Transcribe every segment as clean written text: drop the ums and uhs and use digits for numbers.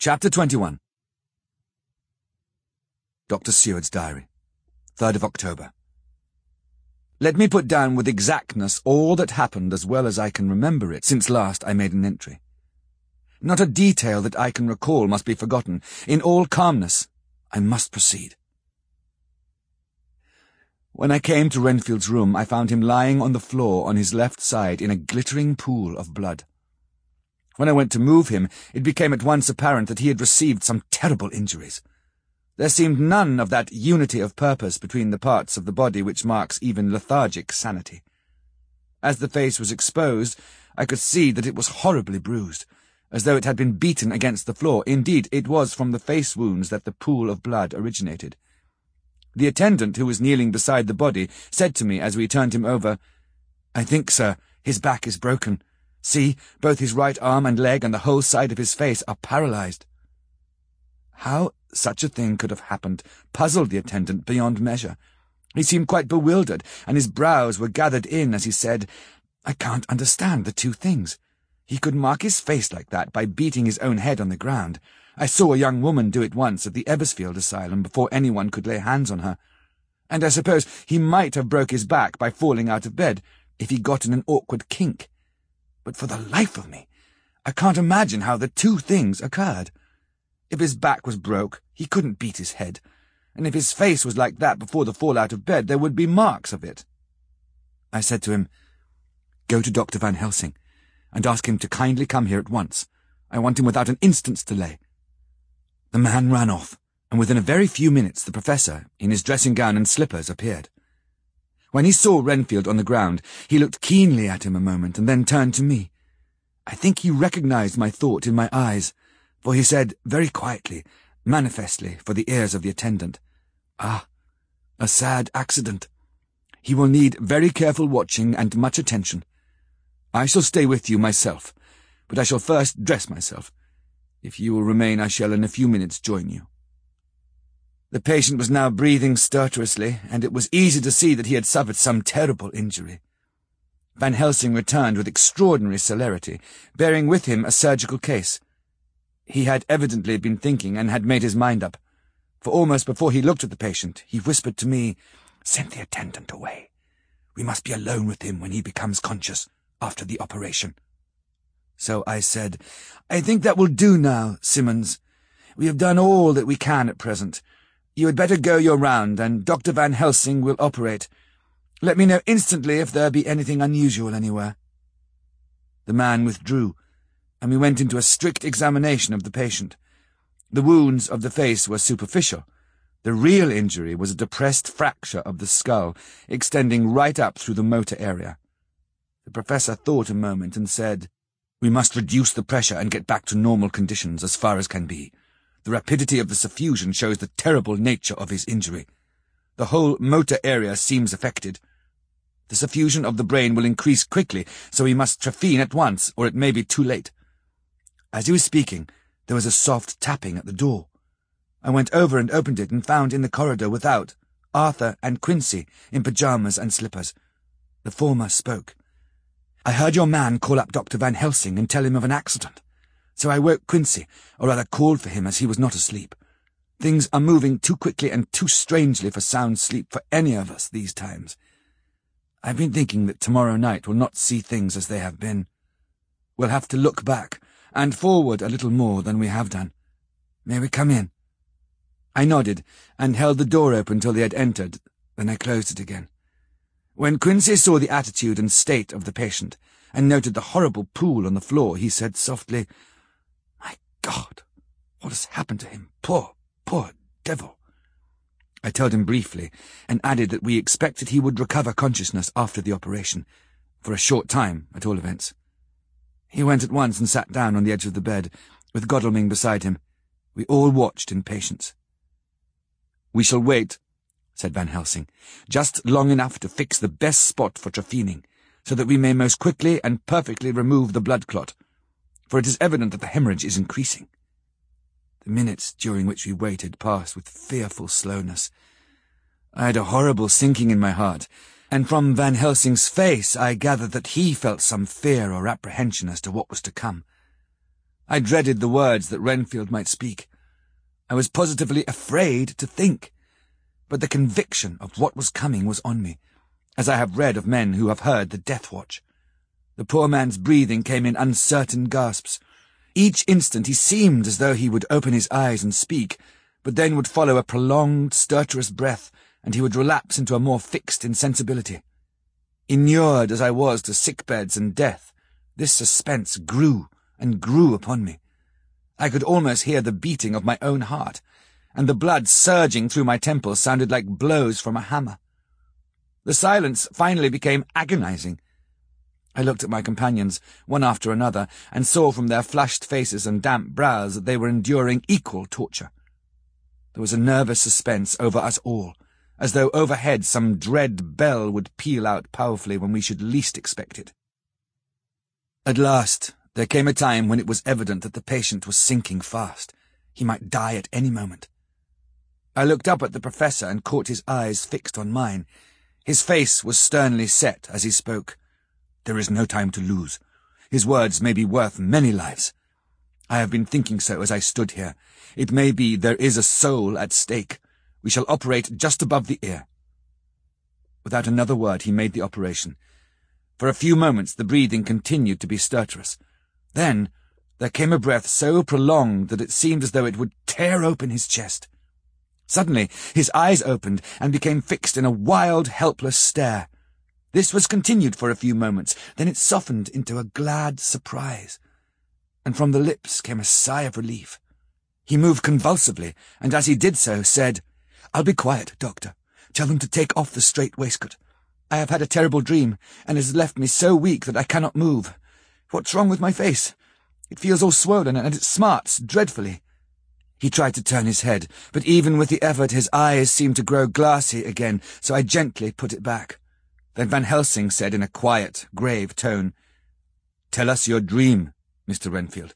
Chapter 21. Dr. Seward's Diary, 3rd of October. Let me put down with exactness all that happened as well as I can remember it since last I made an entry. Not a detail that I can recall must be forgotten. In all calmness, I must proceed. When I came to Renfield's room, I found him lying on the floor on his left side in a glittering pool of blood. When I went to move him, it became at once apparent that he had received some terrible injuries. There seemed none of that unity of purpose between the parts of the body which marks even lethargic sanity. As the face was exposed, I could see that it was horribly bruised, as though it had been beaten against the floor. Indeed, it was from the face wounds that the pool of blood originated. The attendant who was kneeling beside the body said to me as we turned him over, "I think, sir, his back is broken. See, both his right arm and leg and the whole side of his face are paralyzed." How such a thing could have happened puzzled the attendant beyond measure. He seemed quite bewildered, and his brows were gathered in as he said, "I can't understand the two things. He could mark his face like that by beating his own head on the ground. I saw a young woman do it once at the Ebersfield Asylum before anyone could lay hands on her. And I suppose he might have broke his back by falling out of bed if he got in an awkward kink. But for the life of me, I can't imagine how the two things occurred. If his back was broke, he couldn't beat his head, and if his face was like that before the fall out of bed, there would be marks of it." I said to him, "Go to Dr. Van Helsing, and ask him to kindly come here at once. I want him without an instant's delay." The man ran off, and within a very few minutes the professor, in his dressing gown and slippers, appeared. When he saw Renfield on the ground, he looked keenly at him a moment, and then turned to me. I think he recognized my thought in my eyes, for he said very quietly, manifestly for the ears of the attendant, "Ah, a sad accident. He will need very careful watching and much attention. I shall stay with you myself, but I shall first dress myself. If you will remain, I shall in a few minutes join you." The patient was now breathing stertorously, and it was easy to see that he had suffered some terrible injury. Van Helsing returned with extraordinary celerity, bearing with him a surgical case. He had evidently been thinking and had made his mind up, for almost before he looked at the patient, he whispered to me, "Send the attendant away. We must be alone with him when he becomes conscious after the operation." So I said, "I think that will do now, Simmons. We have done all that we can at present. You had better go your round, and Dr. Van Helsing will operate. Let me know instantly if there be anything unusual anywhere." The man withdrew, and we went into a strict examination of the patient. The wounds of the face were superficial. The real injury was a depressed fracture of the skull, extending right up through the motor area. The professor thought a moment and said, "We must reduce the pressure and get back to normal conditions as far as can be. The rapidity of the suffusion shows the terrible nature of his injury. The whole motor area seems affected. The suffusion of the brain will increase quickly, so we must trephine at once, or it may be too late." As he was speaking, there was a soft tapping at the door. I went over and opened it and found in the corridor without Arthur and Quincy in pyjamas and slippers. The former spoke. "I heard your man call up Dr. Van Helsing and tell him of an accident. So I woke Quincy, or rather called for him as he was not asleep. Things are moving too quickly and too strangely for sound sleep for any of us these times. I've been thinking that tomorrow night will not see things as they have been. We'll have to look back and forward a little more than we have done. May we come in?" I nodded and held the door open till they had entered, then I closed it again. When Quincy saw the attitude and state of the patient, and noted the horrible pool on the floor, he said softly, "My God, what has happened to him? Poor devil." I told him briefly, and added that we expected he would recover consciousness after the operation, for a short time, at all events. He went at once and sat down on the edge of the bed, with Godalming beside him. We all watched in patience. "We shall wait," said Van Helsing, "just long enough to fix the best spot for trephining, so that we may most quickly and perfectly remove the blood clot, for it is evident that the hemorrhage is increasing." The minutes during which we waited passed with fearful slowness. I had a horrible sinking in my heart, and from Van Helsing's face I gathered that he felt some fear or apprehension as to what was to come. I dreaded the words that Renfield might speak. I was positively afraid to think. But the conviction of what was coming was on me, as I have read of men who have heard the death watch. The poor man's breathing came in uncertain gasps. Each instant he seemed as though he would open his eyes and speak, but then would follow a prolonged, stertorous breath, and he would relapse into a more fixed insensibility. Inured as I was to sick-beds and death, this suspense grew and grew upon me. I could almost hear the beating of my own heart, and the blood surging through my temples sounded like blows from a hammer. The silence finally became agonizing. I looked at my companions, one after another, and saw from their flushed faces and damp brows that they were enduring equal torture. There was a nervous suspense over us all, as though overhead some dread bell would peal out powerfully when we should least expect it. At last, there came a time when it was evident that the patient was sinking fast. He might die at any moment. I looked up at the professor and caught his eyes fixed on mine. His face was sternly set as he spoke. "There is no time to lose. His words may be worth many lives. I have been thinking so as I stood here. It may be there is a soul at stake. We shall operate just above the ear." Without another word he made the operation. For a few moments the breathing continued to be stertorous. Then there came a breath so prolonged that it seemed as though it would tear open his chest. Suddenly his eyes opened and became fixed in a wild, helpless stare. This was continued for a few moments, then it softened into a glad surprise, and from the lips came a sigh of relief. He moved convulsively, and as he did so, said, "I'll be quiet, Doctor. Tell them to take off the strait waistcoat. I have had a terrible dream, and it has left me so weak that I cannot move. What's wrong with my face? It feels all swollen, and it smarts dreadfully." He tried to turn his head, but even with the effort his eyes seemed to grow glassy again, so I gently put it back. Then Van Helsing said in a quiet, grave tone, "Tell us your dream, Mr. Renfield."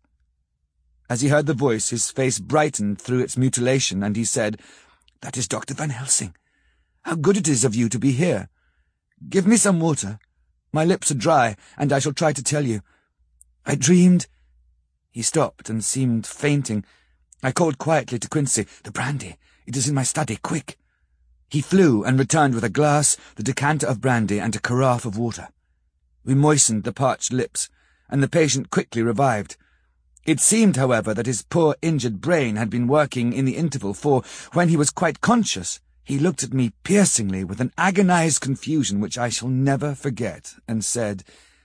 As he heard the voice, his face brightened through its mutilation, and he said, "That is Dr. Van Helsing. How good it is of you to be here. Give me some water. My lips are dry, and I shall try to tell you. I dreamed—" He stopped and seemed fainting. I called quietly to Quincy, "The brandy. It is in my study. Quick." He flew and returned with a glass, the decanter of brandy, and a carafe of water. We moistened the parched lips, and the patient quickly revived. It seemed, however, that his poor injured brain had been working in the interval, for, when he was quite conscious, he looked at me piercingly with an agonized confusion which I shall never forget, and said,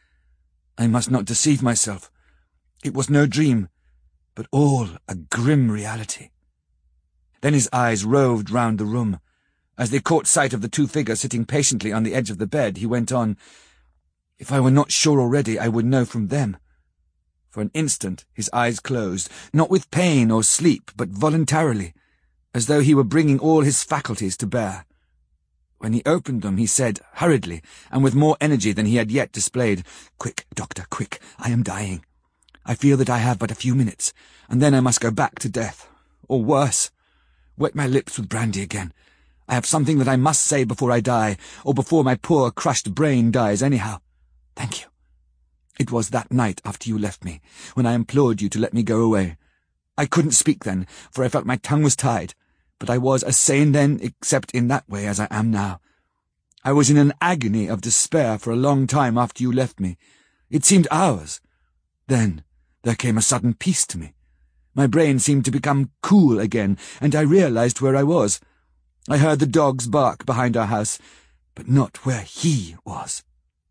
"I must not deceive myself. It was no dream, but all a grim reality." Then his eyes roved round the room. As they caught sight of the two figures sitting patiently on the edge of the bed, he went on, "If I were not sure already, I would know from them." For an instant his eyes closed, not with pain or sleep, but voluntarily, as though he were bringing all his faculties to bear. When he opened them, he said, hurriedly, and with more energy than he had yet displayed, "Quick, Doctor, quick, I am dying. I feel that I have but a few minutes, and then I must go back to death, or worse. Wet my lips with brandy again. I have something that I must say before I die, or before my poor crushed brain dies anyhow. Thank you. It was that night after you left me, when I implored you to let me go away. I couldn't speak then, for I felt my tongue was tied, but I was as sane then, except in that way, as I am now. I was in an agony of despair for a long time after you left me. It seemed hours. Then there came a sudden peace to me. My brain seemed to become cool again, and I realized where I was. I heard the dogs bark behind our house, but not where he was."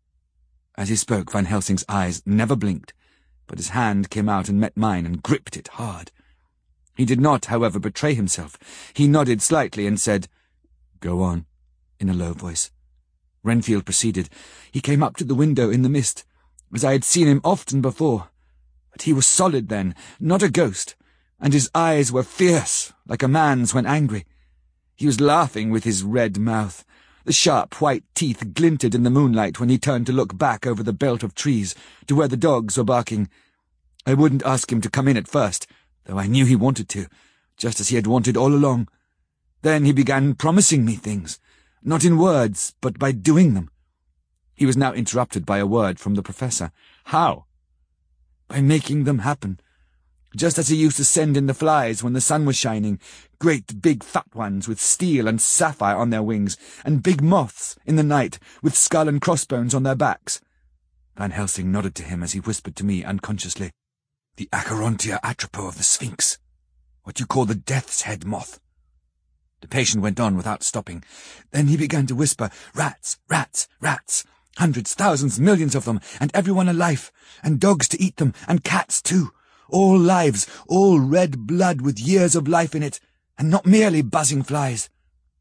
As he spoke, Van Helsing's eyes never blinked, but his hand came out and met mine and gripped it hard. He did not, however, betray himself. He nodded slightly and said, "Go on," in a low voice. Renfield proceeded. He came up to the window in the mist, as I had seen him often before. But he was solid then, not a ghost, and his eyes were fierce, like a man's when angry. He was laughing with his red mouth. The sharp white teeth glinted in the moonlight when he turned to look back over the belt of trees, to where the dogs were barking. I wouldn't ask him to come in at first, though I knew he wanted to, just as he had wanted all along. Then he began promising me things, not in words, but by doing them. He was now interrupted by a word from the professor. "How?" "By making them happen. just as he used to send in the flies when the sun was shining, great big fat ones with steel and sapphire on their wings, and big moths in the night with skull and crossbones on their backs. Van Helsing nodded to him as he whispered to me unconsciously, "The Acherontia atropos of the Sphinx. What you call the death's head moth." The patient went on without stopping. Then he began to whisper, "Rats, rats, rats. Hundreds, thousands, millions of them, and everyone alive, and dogs to eat them, and cats too. All lives, all red blood with years of life in it, and not merely buzzing flies."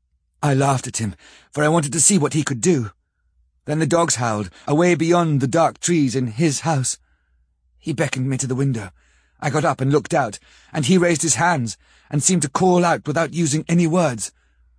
I laughed at him, for I wanted to see what he could do. Then the dogs howled, away beyond the dark trees in his house. He beckoned me to the window. I got up and looked out, and he raised his hands, and seemed to call out without using any words.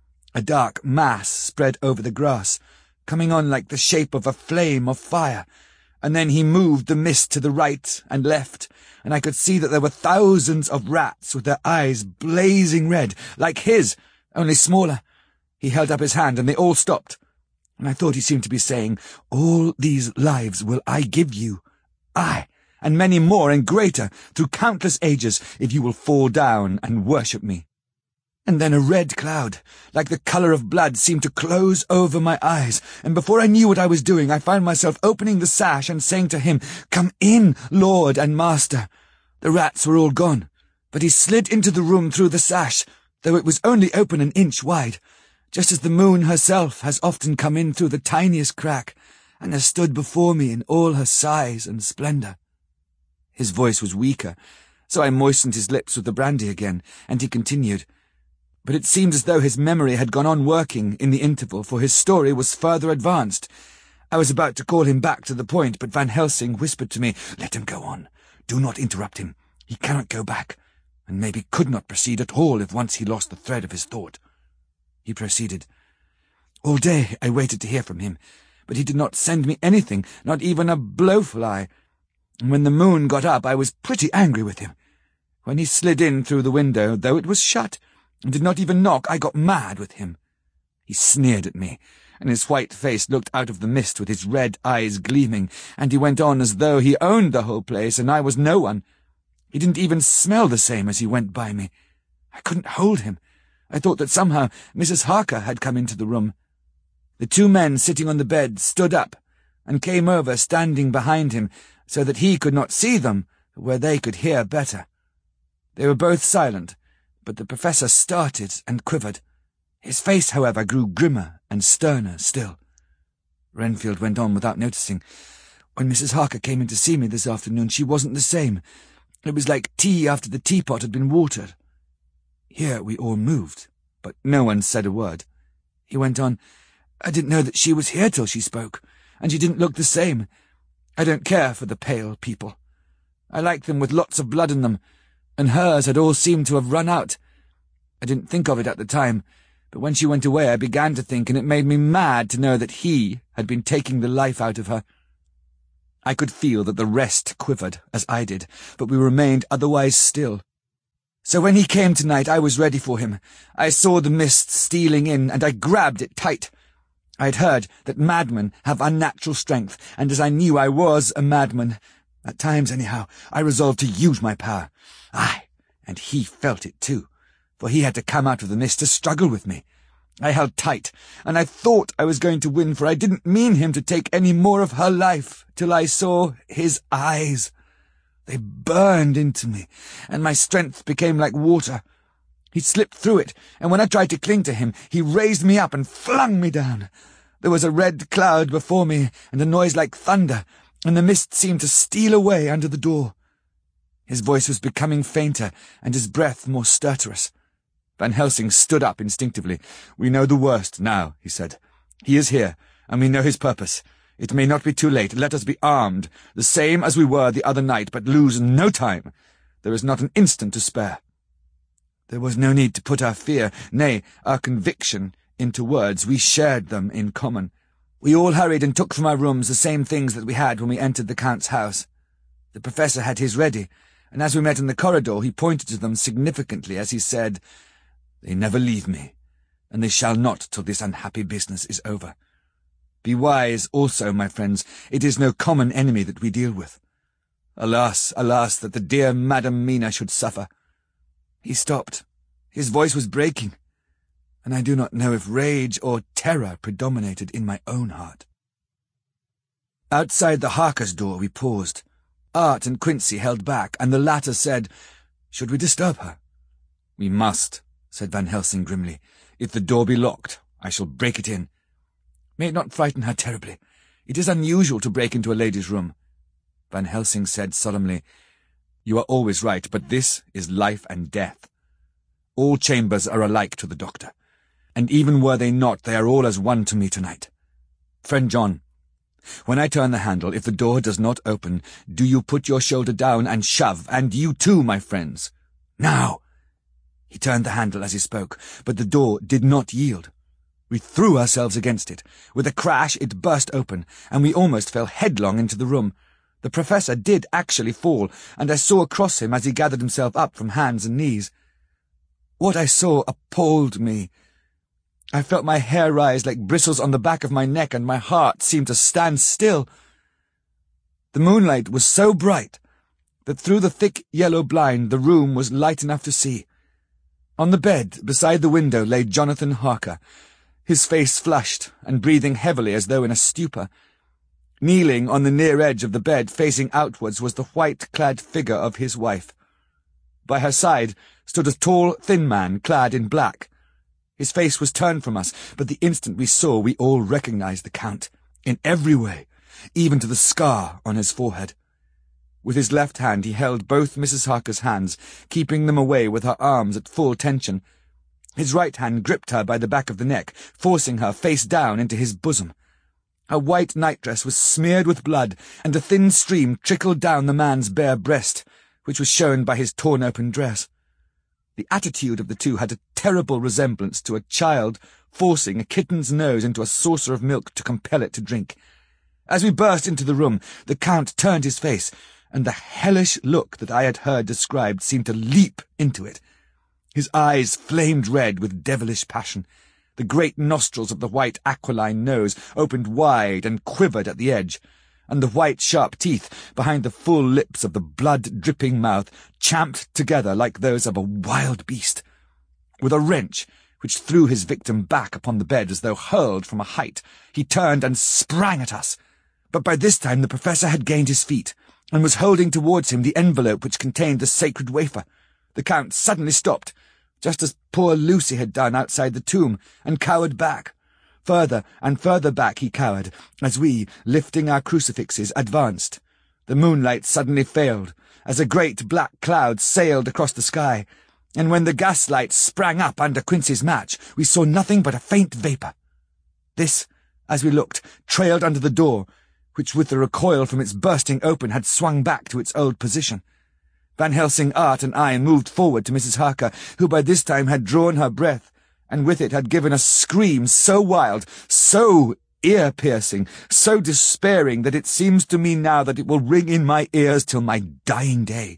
A dark mass spread over the grass, coming on like the shape of a flame of fire, and then he moved the mist to the right and left, and I could see that there were thousands of rats with their eyes blazing red, like his, only smaller. He held up his hand, and they all stopped, and I thought he seemed to be saying, "All these lives will I give you, I, and many more and greater, through countless ages, if you will fall down and worship me." And then a red cloud, like the colour of blood, seemed to close over my eyes, and before I knew what I was doing, I found myself opening the sash and saying to him, "Come in, Lord and Master." The rats were all gone, but he slid into the room through the sash, though it was only open an inch wide, just as the moon herself has often come in through the tiniest crack, and has stood before me in all her size and splendour. His voice was weaker, so I moistened his lips with the brandy again, and he continued. But it seemed as though his memory had gone on working in the interval, for his story was further advanced. I was about to call him back to the point, but Van Helsing whispered to me, "Let him go on. Do not interrupt him. He cannot go back, and maybe could not proceed at all if once he lost the thread of his thought." He proceeded. "All day I waited to hear from him, but he did not send me anything, not even a blowfly. And when the moon got up, I was pretty angry with him. When he slid in through the window, though it was shut, and did not even knock, I got mad with him. He sneered at me, and his white face looked out of the mist with his red eyes gleaming, and he went on as though he owned the whole place and I was no one. He didn't even smell the same as he went by me. I couldn't hold him. I thought that somehow Mrs. Harker had come into the room. The two men sitting on the bed stood up and came over, standing behind him, so that he could not see them, but where they could hear better. They were both silent, but the professor started and quivered. His face, however, grew grimmer and sterner still. Renfield went on without noticing. "When Mrs. Harker came in to see me this afternoon, she wasn't the same. It was like tea after the teapot had been watered." Here we all moved, but no one said a word. He went on, "I didn't know that she was here till she spoke, and she didn't look the same. I don't care for the pale people. I like them with lots of blood in them, and hers had all seemed to have run out. I didn't think of it at the time, but when she went away I began to think, and it made me mad to know that he had been taking the life out of her." I could feel that the rest quivered, as I did, but we remained otherwise still. "So when he came tonight, I was ready for him. I saw the mist stealing in, and I grabbed it tight. I had heard that madmen have unnatural strength, and as I knew I was a madman, at times anyhow, I resolved to use my power. Aye, and he felt it too, for he had to come out of the mist to struggle with me. I held tight, and I thought I was going to win, for I didn't mean him to take any more of her life, till I saw his eyes. They burned into me, and my strength became like water. He slipped through it, and when I tried to cling to him, he raised me up and flung me down. There was a red cloud before me, and a noise like thunder, and the mist seemed to steal away under the door. His voice was becoming fainter, and his breath more stertorous. Van Helsing stood up instinctively. "We know the worst now," he said. "He is here, and we know his purpose. It may not be too late. Let us be armed, the same as we were the other night, but lose no time. There is not an instant to spare." There was no need to put our fear, nay, our conviction, into words. We shared them in common. We all hurried and took from our rooms the same things that we had when we entered the Count's house. The professor had his ready, and as we met in the corridor he pointed to them significantly as he said, "They never leave me, and they shall not till this unhappy business is over. Be wise also, my friends, it is no common enemy that we deal with. Alas, alas, that the dear Madam Mina should suffer. He stopped. His voice was breaking, and I do not know if rage or terror predominated in my own heart. Outside the Harkers' door we paused. Art and Quincy held back, and the latter said, "Should we disturb her?" "We must," said Van Helsing grimly. "If the door be locked, I shall break it in." "May it not frighten her terribly? It is unusual to break into a lady's room." Van Helsing said solemnly, "You are always right, but this is life and death. All chambers are alike to the doctor, and even were they not, they are all as one to me tonight. Friend John, when I turn the handle, if the door does not open, do you put your shoulder down and shove, and you too, my friends. Now!" He turned the handle as he spoke, but the door did not yield. We threw ourselves against it. With a crash, it burst open, and we almost fell headlong into the room. The professor did actually fall, and I saw across him as he gathered himself up from hands and knees. What I saw appalled me. I felt my hair rise like bristles on the back of my neck, and my heart seemed to stand still. The moonlight was so bright that through the thick yellow blind the room was light enough to see. On the bed beside the window lay Jonathan Harker, his face flushed and breathing heavily as though in a stupor. Kneeling on the near edge of the bed, facing outwards, was the white-clad figure of his wife. By her side stood a tall, thin man clad in black. His face was turned from us, but the instant we saw, we all recognized the Count, in every way, even to the scar on his forehead. With his left hand he held both Mrs. Harker's hands, keeping them away with her arms at full tension. His right hand gripped her by the back of the neck, forcing her face down into his bosom. Her white nightdress was smeared with blood, and a thin stream trickled down the man's bare breast, which was shown by his torn-open dress. The attitude of the two had a terrible resemblance to a child forcing a kitten's nose into a saucer of milk to compel it to drink. As we burst into the room, the Count turned his face, and the hellish look that I had heard described seemed to leap into it. His eyes flamed red with devilish passion. The great nostrils of the white aquiline nose opened wide and quivered at the edge, and the white sharp teeth behind the full lips of the blood-dripping mouth champed together like those of a wild beast. With a wrench, which threw his victim back upon the bed as though hurled from a height, he turned and sprang at us. But by this time the professor had gained his feet, and was holding towards him the envelope which contained the sacred wafer. The Count suddenly stopped, just as poor Lucy had done outside the tomb, and cowered back. Further and further back he cowered, as we, lifting our crucifixes, advanced. The moonlight suddenly failed, as a great black cloud sailed across the sky, and when the gaslight sprang up under Quincy's match, we saw nothing but a faint vapour. This, as we looked, trailed under the door, which with the recoil from its bursting open had swung back to its old position. Van Helsing, Art, and I moved forward to Mrs. Harker, who by this time had drawn her breath, and with it had given a scream so wild, so ear-piercing, so despairing, that it seems to me now that it will ring in my ears till my dying day.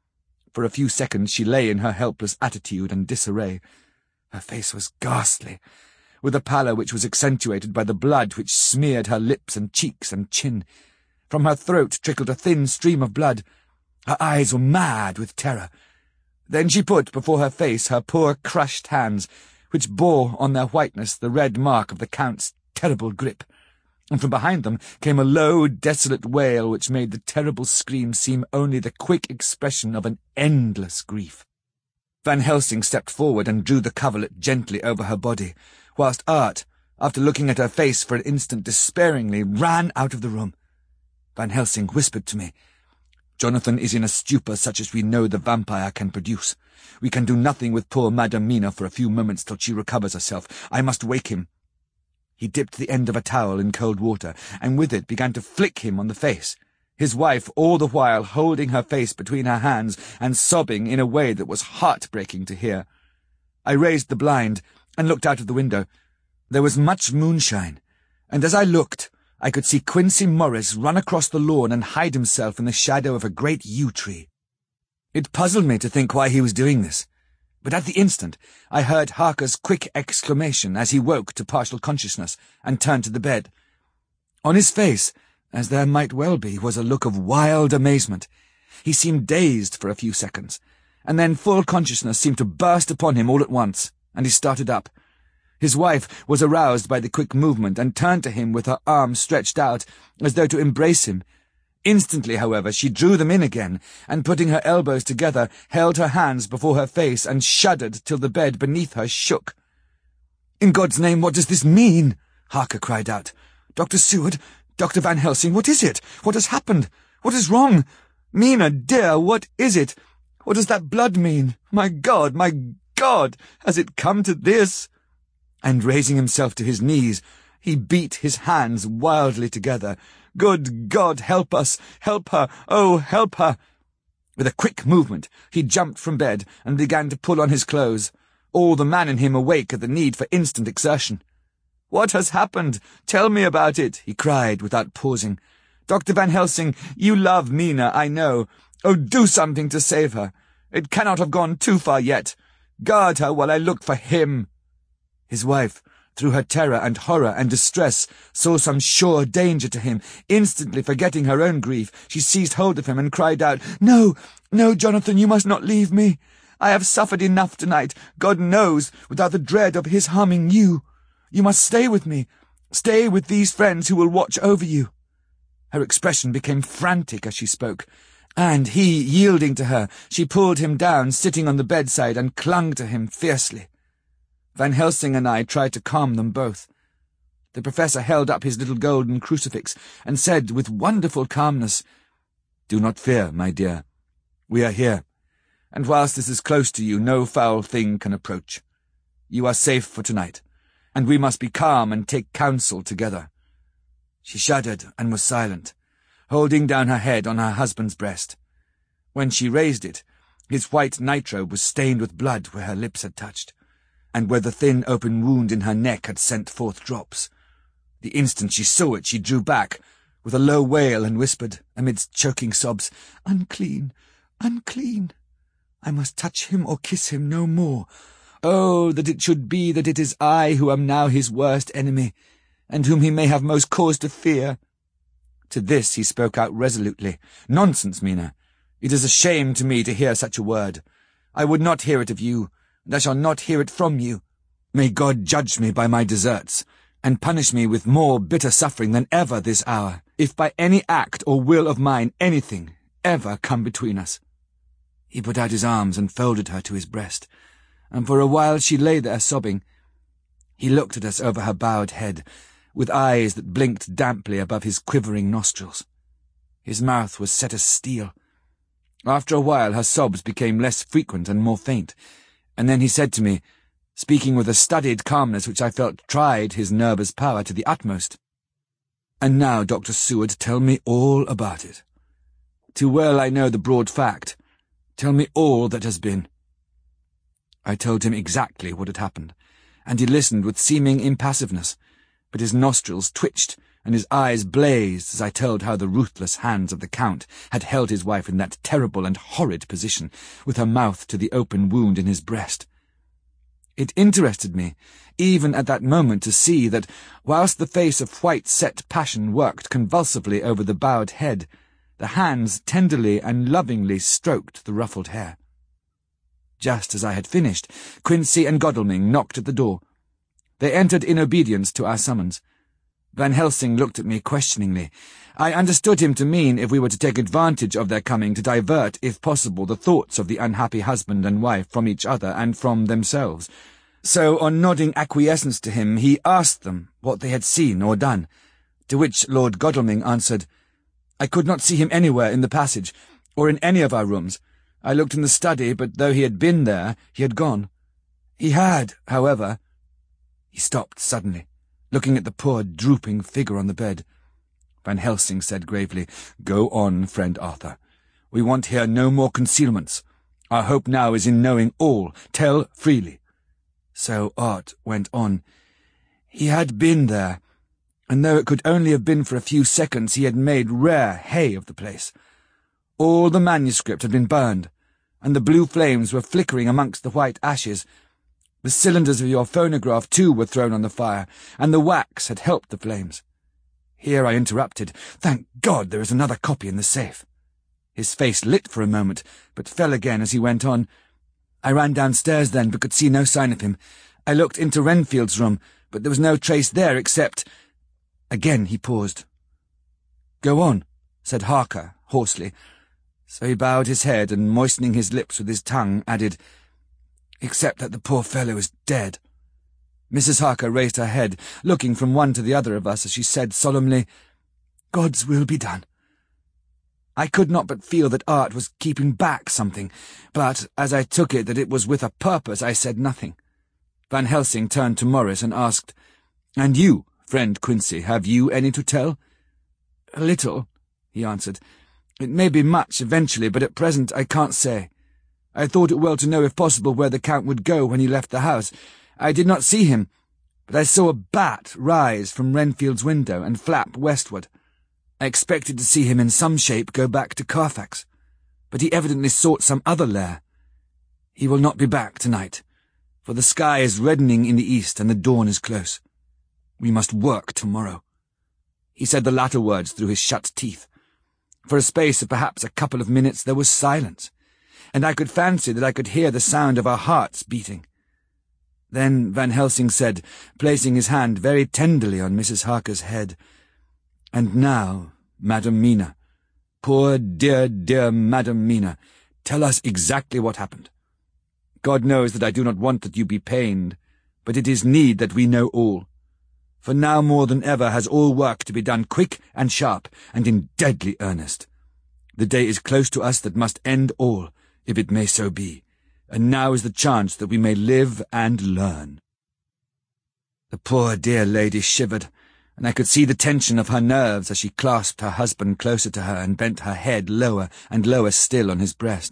For a few seconds she lay in her helpless attitude and disarray. Her face was ghastly, with a pallor which was accentuated by the blood which smeared her lips and cheeks and chin. From her throat trickled a thin stream of blood. Her eyes were mad with terror. Then she put before her face her poor crushed hands, which bore on their whiteness the red mark of the Count's terrible grip, and from behind them came a low, desolate wail which made the terrible scream seem only the quick expression of an endless grief. Van Helsing stepped forward and drew the coverlet gently over her body, whilst Art, after looking at her face for an instant despairingly, ran out of the room. Van Helsing whispered to me, "Jonathan is in a stupor such as we know the vampire can produce. We can do nothing with poor Madam Mina for a few moments till she recovers herself. I must wake him." He dipped the end of a towel in cold water, and with it began to flick him on the face, his wife all the while holding her face between her hands and sobbing in a way that was heartbreaking to hear. I raised the blind and looked out of the window. There was much moonshine, and as I looked, I could see Quincy Morris run across the lawn and hide himself in the shadow of a great yew tree. It puzzled me to think why he was doing this, but at the instant I heard Harker's quick exclamation as he woke to partial consciousness and turned to the bed. On his face, as there might well be, was a look of wild amazement. He seemed dazed for a few seconds, and then full consciousness seemed to burst upon him all at once, and he started up. His wife was aroused by the quick movement and turned to him with her arms stretched out, as though to embrace him. Instantly, however, she drew them in again, and putting her elbows together, held her hands before her face and shuddered till the bed beneath her shook. "In God's name, what does this mean?" Harker cried out. "Dr. Seward, Dr. Van Helsing, what is it? What has happened? What is wrong? Mina, dear, what is it? What does that blood mean? My God, has it come to this?" And raising himself to his knees, he beat his hands wildly together. "Good God, help us! Help her! Oh, help her!" With a quick movement, he jumped from bed and began to pull on his clothes, all the man in him awake at the need for instant exertion. "What has happened? Tell me about it," he cried without pausing. "Dr. Van Helsing, you love Mina, I know. Oh, do something to save her. It cannot have gone too far yet. Guard her while I look for him." His wife, through her terror and horror and distress, saw some sure danger to him. Instantly forgetting her own grief, she seized hold of him and cried out, "No, no, Jonathan, you must not leave me. I have suffered enough tonight, God knows, without the dread of his harming you. You must stay with me. Stay with these friends who will watch over you." Her expression became frantic as she spoke, and he, yielding to her, she pulled him down, sitting on the bedside, and clung to him fiercely. Van Helsing and I tried to calm them both. The professor held up his little golden crucifix and said with wonderful calmness, "Do not fear, my dear. We are here, and whilst this is close to you, no foul thing can approach. You are safe for tonight, and we must be calm and take counsel together." She shuddered and was silent, holding down her head on her husband's breast. When she raised it, his white nightrobe was stained with blood where her lips had touched, and where the thin open wound in her neck had sent forth drops. The instant she saw it, she drew back, with a low wail, and whispered, amidst choking sobs, "Unclean, unclean. I must touch him or kiss him no more. Oh, that it should be that it is I who am now his worst enemy, and whom he may have most cause to fear." To this he spoke out resolutely, "Nonsense, Mina. It is a shame to me to hear such a word. I would not hear it of you, and I shall not hear it from you. May God judge me by my deserts, and punish me with more bitter suffering than ever this hour, if by any act or will of mine anything ever come between us." He put out his arms and folded her to his breast, and for a while she lay there sobbing. He looked at us over her bowed head, with eyes that blinked damply above his quivering nostrils. His mouth was set as steel. After a while her sobs became less frequent and more faint, and then he said to me, speaking with a studied calmness which I felt tried his nervous power to the utmost, "And now, Dr. Seward, tell me all about it. Too well I know the broad fact. Tell me all that has been." I told him exactly what had happened, and he listened with seeming impassiveness, but his nostrils twitched and his eyes blazed as I told how the ruthless hands of the Count had held his wife in that terrible and horrid position, with her mouth to the open wound in his breast. It interested me, even at that moment, to see that, whilst the face of white-set passion worked convulsively over the bowed head, the hands tenderly and lovingly stroked the ruffled hair. Just as I had finished, Quincy and Godalming knocked at the door. They entered in obedience to our summons. Van Helsing looked at me questioningly. I understood him to mean if we were to take advantage of their coming to divert, if possible, the thoughts of the unhappy husband and wife from each other and from themselves. So, on nodding acquiescence to him, he asked them what they had seen or done, to which Lord Godalming answered, "I could not see him anywhere in the passage, or in any of our rooms. I looked in the study, but though he had been there, he had gone. He had, however—" He stopped suddenly, looking at the poor drooping figure on the bed. Van Helsing said gravely, "Go on, friend Arthur. We want here no more concealments. Our hope now is in knowing all. Tell freely." So Art went on. He had been there, and though it could only have been for a few seconds, he had made rare hay of the place. All the manuscript had been burned, and the blue flames were flickering amongst the white ashes. The cylinders of your phonograph, too, were thrown on the fire, and the wax had helped the flames. Here I interrupted. "Thank God there is another copy in the safe." His face lit for a moment, but fell again as he went on. I ran downstairs then, but could see no sign of him. I looked into Renfield's room, but there was no trace there except— Again he paused. "Go on," said Harker, hoarsely. So he bowed his head and, moistening his lips with his tongue, added, "Except that the poor fellow is dead." Mrs. Harker raised her head, looking from one to the other of us as she said solemnly, "God's will be done." I could not but feel that Art was keeping back something, but as I took it that it was with a purpose, I said nothing. Van Helsing turned to Morris and asked, "And you, friend Quincy, have you any to tell?" "A little," he answered. "It may be much eventually, but at present I can't say. I thought it well to know if possible where the Count would go when he left the house. I did not see him, but I saw a bat rise from Renfield's window and flap westward. I expected to see him in some shape go back to Carfax, but he evidently sought some other lair. He will not be back tonight, for the sky is reddening in the east and the dawn is close. We must work tomorrow." He said the latter words through his shut teeth. For a space of perhaps a couple of minutes there was silence, and I could fancy that I could hear the sound of our hearts beating. Then Van Helsing said, placing his hand very tenderly on Mrs. Harker's head, "And now, Madam Mina, poor dear, dear Madam Mina, tell us exactly what happened. God knows that I do not want that you be pained, but it is need that we know all. For now more than ever has all work to be done quick and sharp, and in deadly earnest. The day is close to us that must end all, if it may so be, and now is the chance that we may live and learn." The poor dear lady shivered, and I could see the tension of her nerves as she clasped her husband closer to her and bent her head lower and lower still on his breast.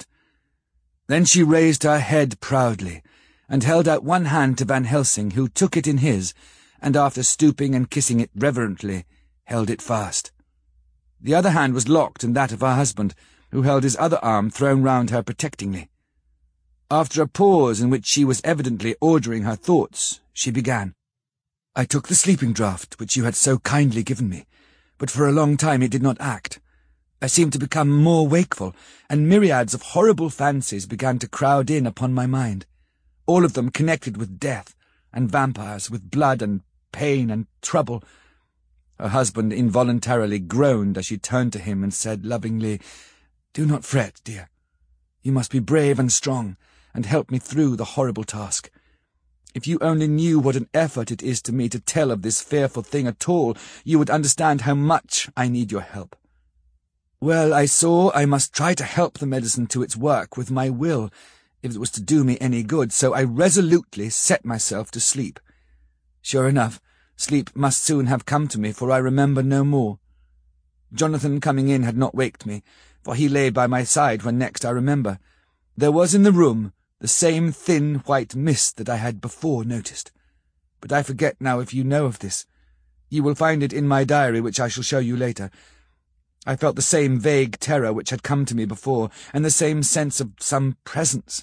Then she raised her head proudly, and held out one hand to Van Helsing, who took it in his, and after stooping and kissing it reverently, held it fast. The other hand was locked in that of her husband, who held his other arm thrown round her protectingly. After a pause in which she was evidently ordering her thoughts, she began. "I took the sleeping draught which you had so kindly given me, but for a long time it did not act. I seemed to become more wakeful, and myriads of horrible fancies began to crowd in upon my mind, all of them connected with death, and vampires, with blood and pain and trouble." Her husband involuntarily groaned as she turned to him and said lovingly, "Do not fret, dear. You must be brave and strong, and help me through the horrible task. If you only knew what an effort it is to me to tell of this fearful thing at all, you would understand how much I need your help. Well, I saw I must try to help the medicine to its work with my will, if it was to do me any good, so I resolutely set myself to sleep. Sure enough, sleep must soon have come to me, for I remember no more. Jonathan coming in had not waked me, for he lay by my side when next I remember. There was in the room the same thin white mist that I had before noticed. But I forget now if you know of this. You will find it in my diary, which I shall show you later. I felt the same vague terror which had come to me before, and the same sense of some presence.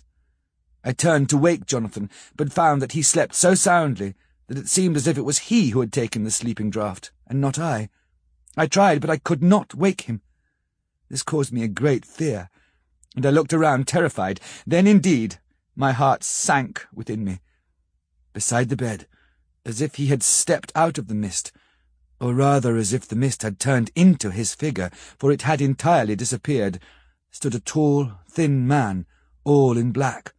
I turned to wake Jonathan, but found that he slept so soundly that it seemed as if it was he who had taken the sleeping draught, and not I. I tried, but I could not wake him. This caused me a great fear, and I looked around terrified. Then, indeed, my heart sank within me. Beside the bed, as if he had stepped out of the mist, or rather as if the mist had turned into his figure, for it had entirely disappeared, stood a tall, thin man, all in black.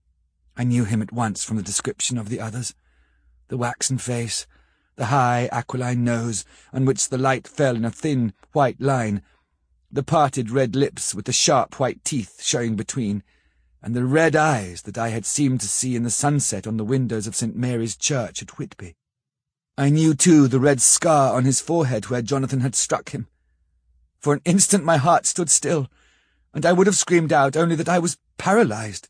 I knew him at once from the description of the others. The waxen face, the high aquiline nose, on which the light fell in a thin white line, the parted red lips with the sharp white teeth showing between, and the red eyes that I had seemed to see in the sunset on the windows of St. Mary's Church at Whitby. I knew, too, the red scar on his forehead where Jonathan had struck him. For an instant my heart stood still, and I would have screamed out, only that I was paralyzed.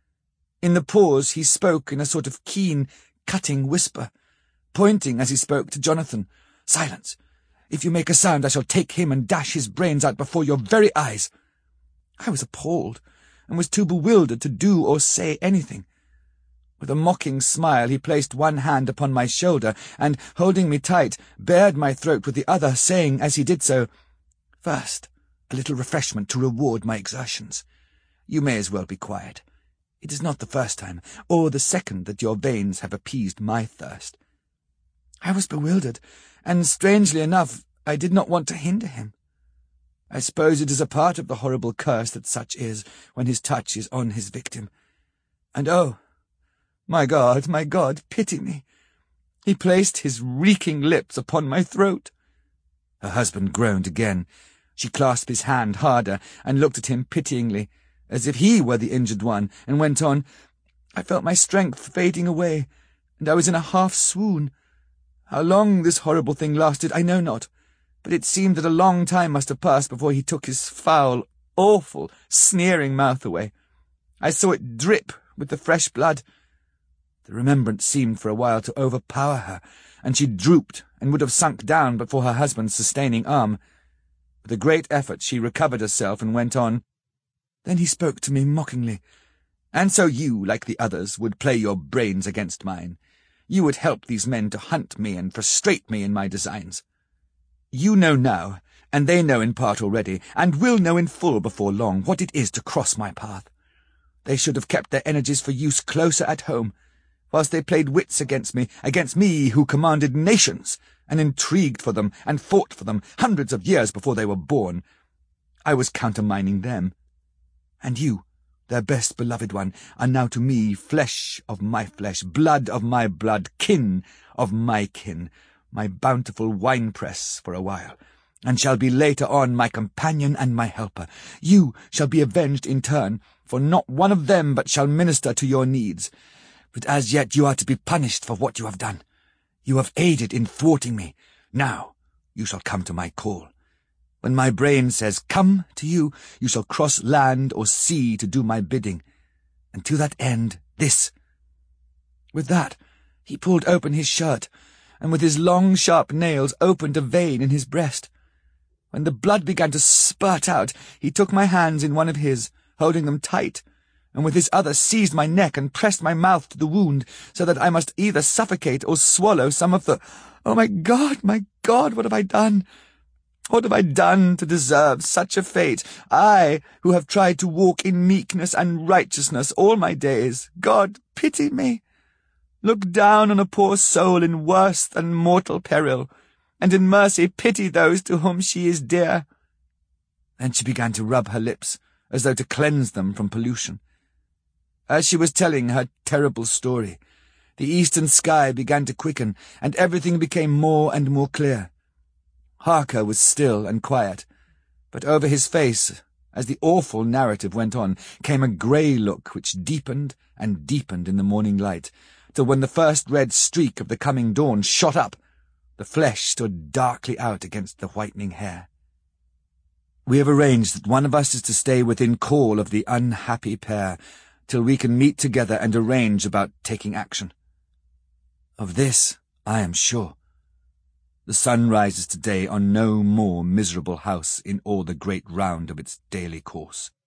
In the pause he spoke in a sort of keen, cutting whisper, pointing as he spoke to Jonathan. "Silence! If you make a sound I shall take him and dash his brains out before your very eyes." I was appalled, and was too bewildered to do or say anything. With a mocking smile he placed one hand upon my shoulder, and, holding me tight, bared my throat with the other, saying as he did so, "First, a little refreshment to reward my exertions. You may as well be quiet. It is not the first time, or the second, that your veins have appeased my thirst." I was bewildered, and strangely enough, I did not want to hinder him. I suppose it is a part of the horrible curse that such is when his touch is on his victim. And oh, my God, pity me. He placed his reeking lips upon my throat. Her husband groaned again. She clasped his hand harder and looked at him pityingly, as if he were the injured one, and went on, "I felt my strength fading away, and I was in a half-swoon. How long this horrible thing lasted I know not, but it seemed that a long time must have passed before he took his foul, awful, sneering mouth away. I saw it drip with the fresh blood. The remembrance seemed for a while to overpower her, and she drooped and would have sunk down but for her husband's sustaining arm. With a great effort she recovered herself and went on. Then he spoke to me mockingly. "And so you, like the others, would play your brains against mine. You would help these men to hunt me and frustrate me in my designs. You know now, and they know in part already, and will know in full before long, what it is to cross my path. They should have kept their energies for use closer at home, whilst they played wits against me who commanded nations, and intrigued for them and fought for them hundreds of years before they were born. I was countermining them. And you, their best beloved one, are now to me flesh of my flesh, blood of my blood, kin of my kin, my bountiful winepress for a while, and shall be later on my companion and my helper. You shall be avenged in turn, for not one of them but shall minister to your needs. But as yet you are to be punished for what you have done. You have aided in thwarting me. Now you shall come to my call. When my brain says, 'Come' to you, you shall cross land or sea to do my bidding. And to that end, this." With that, he pulled open his shirt, and with his long, sharp nails opened a vein in his breast. When the blood began to spurt out, he took my hands in one of his, holding them tight, and with his other seized my neck and pressed my mouth to the wound, so that I must either suffocate or swallow some of the— Oh, my God, what have I done? What have I done to deserve such a fate? I, who have tried to walk in meekness and righteousness all my days. God, pity me. Look down on a poor soul in worse than mortal peril, and in mercy pity those to whom she is dear." Then she began to rub her lips, as though to cleanse them from pollution. As she was telling her terrible story, the eastern sky began to quicken, and everything became more and more clear. Harker was still and quiet, but over his face, as the awful narrative went on, came a grey look which deepened and deepened in the morning light, till when the first red streak of the coming dawn shot up, the flesh stood darkly out against the whitening hair. "We have arranged that one of us is to stay within call of the unhappy pair, till we can meet together and arrange about taking action. Of this I am sure. The sun rises today on no more miserable house in all the great round of its daily course."